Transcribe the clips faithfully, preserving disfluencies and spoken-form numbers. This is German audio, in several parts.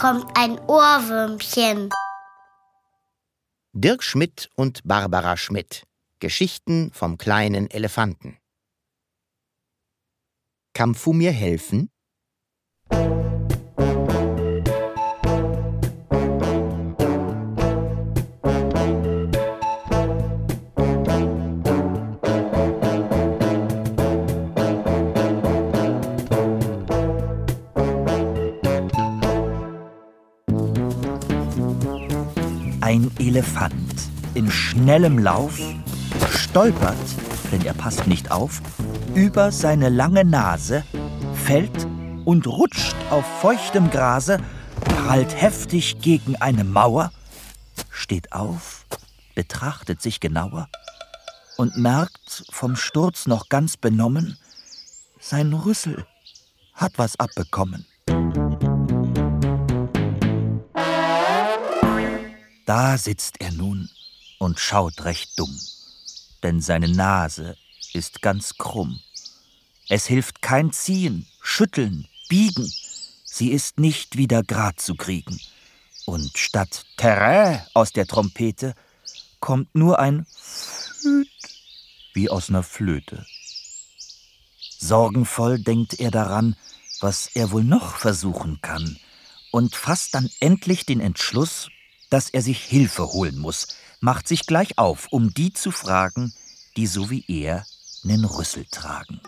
kommt ein Ohrwürmchen. Dirk Schmidt und Barbara Schmidt. Geschichten vom kleinen Elefanten. Kannst du mir helfen? Ein Elefant in schnellem Lauf stolpert, denn er passt nicht auf, über seine lange Nase, fällt und rutscht auf feuchtem Grase, prallt heftig gegen eine Mauer, steht auf, betrachtet sich genauer und merkt, vom Sturz noch ganz benommen, sein Rüssel hat was abbekommen. Da sitzt er nun und schaut recht dumm, denn seine Nase ist ganz krumm. Es hilft kein Ziehen, Schütteln, Biegen, sie ist nicht wieder grad zu kriegen. Und statt Terrain aus der Trompete kommt nur ein Flüt wie aus ner Flöte. Sorgenvoll denkt er daran, was er wohl noch versuchen kann, und fasst dann endlich den Entschluss, dass er sich Hilfe holen muss, macht sich gleich auf, um die zu fragen, die so wie er nen Rüssel tragen.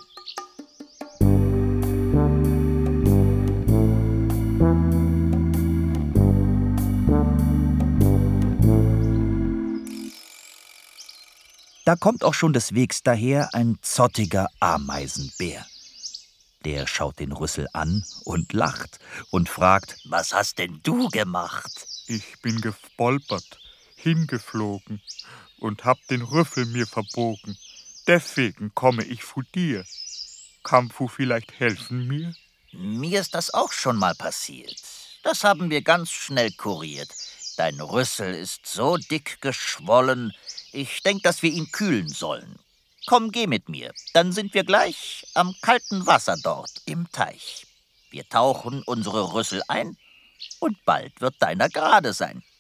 Da kommt auch schon des Wegs daher ein zottiger Ameisenbär. Der schaut den Rüssel an und lacht und fragt: Was hast denn du gemacht? Ich bin gestolpert, hingeflogen und hab den Rüssel mir verbogen. Deswegen komme ich zu dir. Kannst du vielleicht helfen mir? Mir ist das auch schon mal passiert. Das haben wir ganz schnell kuriert. Dein Rüssel ist so dick geschwollen, ich denk, dass wir ihn kühlen sollen. Komm, geh mit mir, dann sind wir gleich am kalten Wasser dort im Teich. Wir tauchen unsere Rüssel ein und bald wird deiner gerade sein.